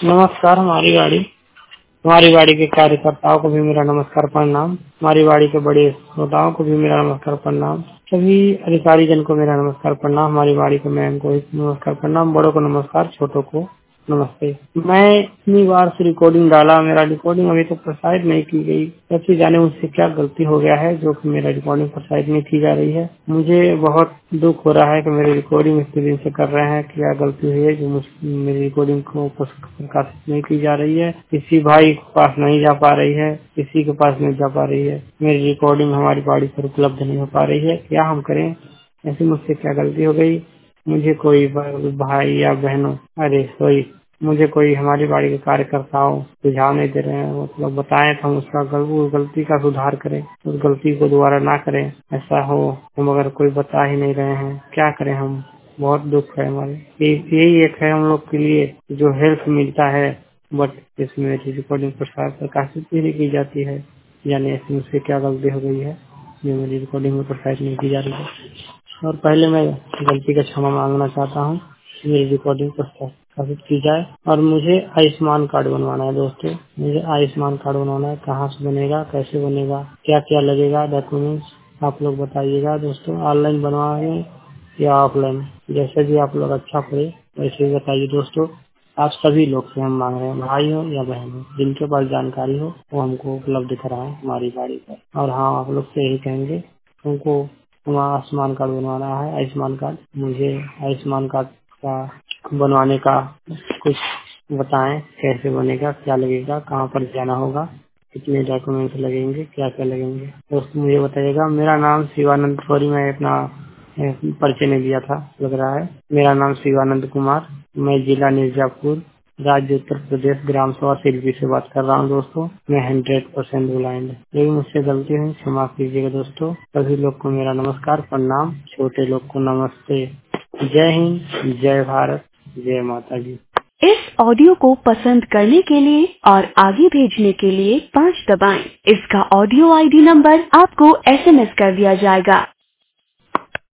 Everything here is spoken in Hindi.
नमस्कार। हमारी वाड़ी के कार्यकर्ताओं को भी मेरा नमस्कार प्रणाम। हमारी वाड़ी के बड़े श्रोताओं को भी मेरा नमस्कार प्रणाम। सभी अधिकारी जन को मेरा नमस्कार प्रणाम। हमारी वाड़ी के मैम को नमस्कार प्रणाम। बड़ों को नमस्कार, छोटों को नमस्ते। मैं इतनी बार से रिकॉर्डिंग डाला, मेरा रिकॉर्डिंग अभी तक प्रसारित नहीं की गई। सबसे जाने मुझसे क्या गलती हो गया है जो कि मेरा रिकॉर्डिंग प्रसारित नहीं की जा रही है। मुझे बहुत दुख हो रहा है कि मेरी रिकॉर्डिंग इतने दिन से कर रहे हैं। क्या गलती हुई है जो मेरी रिकॉर्डिंग को प्रकाशित नहीं की जा रही है। किसी भाई के पास नहीं जा पा रही है, किसी के पास नहीं जा पा रही है। मेरी रिकॉर्डिंग हमारी वाड़ी पर उपलब्ध नहीं हो पा रही है। क्या हम करें? ऐसी मुझसे क्या गलती हो गई? मुझे कोई भाई या बहनों मुझे कोई हमारी वाड़ी के कार्यकर्ताओं सुझाव नहीं दे रहे हैं। मतलब बताएं तो हम उसका गलती का सुधार करें, उस गलती को दोबारा ना करें। ऐसा हो हम अगर कोई बता ही नहीं रहे हैं, क्या करें हम? बहुत दुख है हमारे। यही एक है हम लोग के लिए जो हेल्प मिलता है, बट इसमें रिकॉर्डिंग प्रकाशित भी नहीं की जाती है। यानी ऐसी मुझसे क्या गलती हो गई है जो मेरी रिकॉर्डिंग में प्रसारित नहीं की जा रही है। और पहले मैं गलती का क्षमा मांगना चाहता हूँ। मेरी रिकॉर्डिंग प्रकाशित की जाए। और मुझे आयुष्मान कार्ड बनवाना है दोस्तों। मुझे आयुष्मान कार्ड बनवाना है। कहाँ से बनेगा, कैसे बनेगा, क्या क्या लगेगा, डॉक्यूमेंट्स आप लोग बताइएगा दोस्तों। ऑनलाइन बनवाएं या ऑफलाइन, जैसे भी आप लोग अच्छा पड़े वैसे ही बताइए दोस्तों। आप सभी लोग से हम मांग रहे हैं, भाई हो या बहन हो, जिनके पास जानकारी हो वो हमको उपलब्ध कराएं हमारी गाड़ी पर। और हाँ, आप लोग से यही कहेंगे, हमको हमारा आयुष्मान कार्ड बनवाना है। आयुष्मान कार्ड, मुझे आयुष्मान कार्ड का बनवाने का कुछ बताएं, कैसे बनेगा, क्या लगेगा, कहाँ पर जाना होगा, कितने डॉक्यूमेंट्स लगेंगे, क्या क्या लगेंगे दोस्तों मुझे बताइएगा। मेरा नाम शिवानंद, सॉरी मैं अपना परिचय नहीं दिया था लग रहा है। मेरा नाम शिवानंद कुमार, मैं जिला मिर्जापुर, राज्य उत्तर प्रदेश, ग्राम सभा शिल्पी से बात कर रहा हूँ दोस्तों। मैं 100% ब्लाइंड, यही मुझसे गलती है, क्षमा कीजिएगा दोस्तों। सभी लोग को मेरा नमस्कार प्रणाम, छोटे लोग को नमस्ते। जय हिंद, जय भारत, जय माता दी। इस ऑडियो को पसंद करने के लिए और आगे भेजने के लिए 5 दबाएं। इसका ऑडियो ID नंबर आपको SMS कर दिया जाएगा।